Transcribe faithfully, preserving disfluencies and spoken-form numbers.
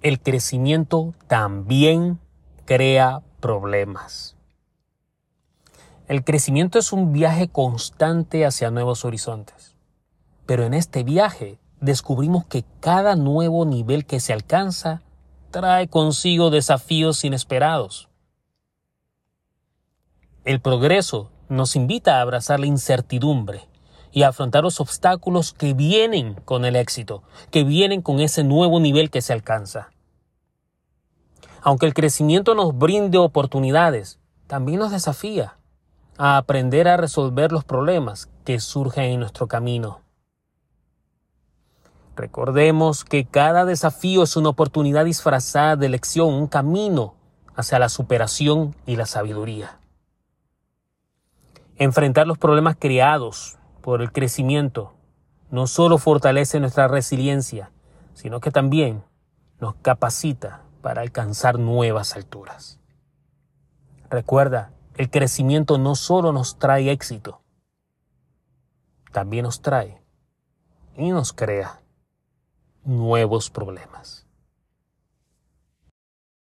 el crecimiento también crea problemas. El crecimiento es un viaje constante hacia nuevos horizontes. Pero en este viaje descubrimos que cada nuevo nivel que se alcanza trae consigo desafíos inesperados. El progreso nos invita a abrazar la incertidumbre y a afrontar los obstáculos que vienen con el éxito, que vienen con ese nuevo nivel que se alcanza. Aunque el crecimiento nos brinde oportunidades, también nos desafía a aprender a resolver los problemas que surgen en nuestro camino. Recordemos que cada desafío es una oportunidad disfrazada de lección, un camino hacia la superación y la sabiduría. Enfrentar los problemas creados por el crecimiento no solo fortalece nuestra resiliencia, sino que también nos capacita para alcanzar nuevas alturas. Recuerda, el crecimiento no solo nos trae éxito, también nos trae y nos crea nuevos problemas.